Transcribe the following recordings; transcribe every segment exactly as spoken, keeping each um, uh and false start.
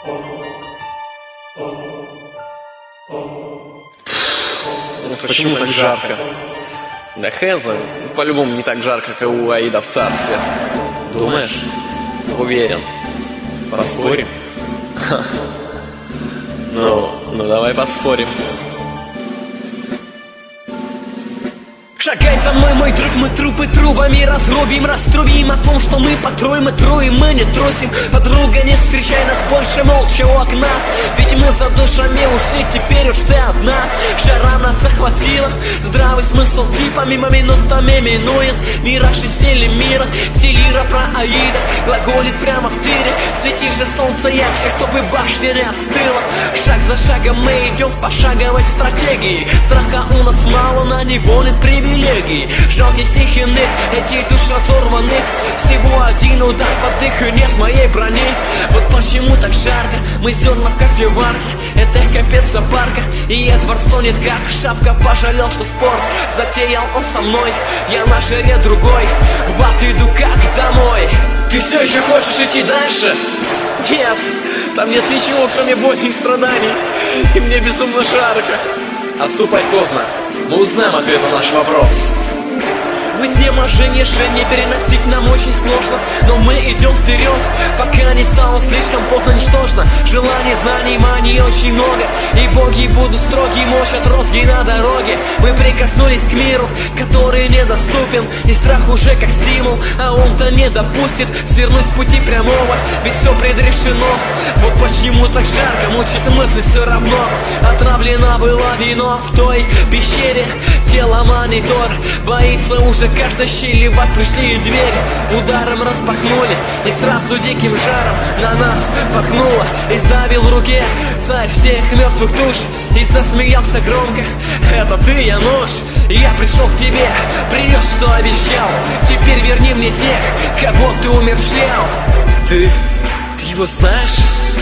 Почему так жарко? Для Хэнза по-любому не так жарко, как у Аида в царстве. Думаешь? Уверен. Поспорим? Ну, ну давай поспорим. Шагай за мной, мой друг, мы трупы трубами разрубим, раструбим о том, что мы патруль, мы труем, мы не трусим. Подруга, не встречай нас больше молча у окна, ведь мы за душами ушли, теперь уж ты одна. Жара нас захватила, здравый смысл типами минутами минует. Мираж из телемира, где лира про Аида глаголит прямо в тире. Свети же солнце ярче, чтобы башня не отстыла. Шаг за шагом мы идем в пошаговой стратегии. Страха у нас мало, на него нет привилегий. Жалкий стих иных, этих душ разорванных. Всего один удар под их, и нет моей брони. Вот почему так жарко, мы зерна в кофеварке. Это капец запарка, и Эдвард стонет как шапка. Пожалел, что спор затеял он со мной. Я на жаре другой, в ад иду как домой. Ты все еще хочешь идти дальше? Нет, там нет ничего, кроме боли и страданий. И мне безумно жарко. Отступать поздно, мы узнаем ответ на наш вопрос. В изнеможении же не переносить нам очень сложно, но мы идем вперед, пока не стало слишком поздно, ничтожно. Желаний, знаний, маний очень много, и боги будут строги, мочат розги на дороге. Мы прикоснулись к миру, который недоступен, и страх уже как стимул, а он-то не допустит свернуть с пути прямого, ведь все предрешено. Вот почему так жарко, мучит мысли все равно. Отравлено было вино в той пещере, тело монитор, боится уже каждой щели, в ад пришли и двери ударом распахнули, и сразу диким жаром на нас пахнуло. И сдавил в руке царь всех мертвых душ, и засмеялся громко: это ты, я нож, я пришел к тебе, принес, что обещал. Теперь верни мне тех, кого ты умерщвлял. Ты, ты его знаешь?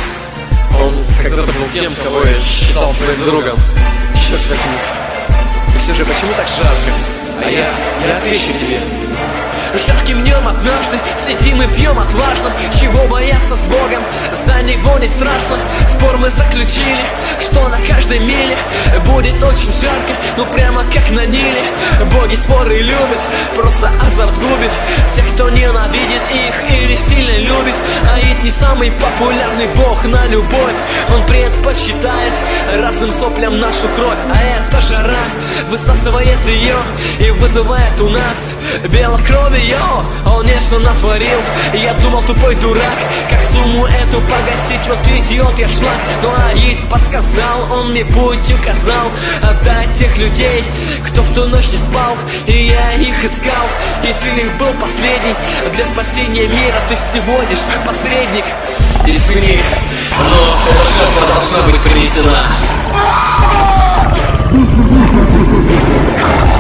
Он когда-то был тем, кого я считал своим другом. Черт возьми. И все же, почему так жарко? А я, я отвечу тебе. Жарким днем однажды сидим и пьем отважно. Чего бояться с Богом, за него не страшно. Спор мы заключили, что на каждой миле будет очень жарко, ну прямо как на Ниле. Боги споры любят, просто азарт губит тех, кто ненавидит их или сильно любит. Аид не самый популярный бог на любовь, он предпочитает разным соплям нашу кровь. А эта жара высасывает ее и вызывает у нас белокровие. Он нечто натворил, я думал, тупой дурак, как сумму эту погасить, вот идиот я шлак. Но Аид подсказал, он мне путь указал, отдать тех людей, кто в ту ночь не спал, и я их искал. И ты был последний, для спасения мира ты всего лишь посредник. Извини, но эта жертва должна быть принесена.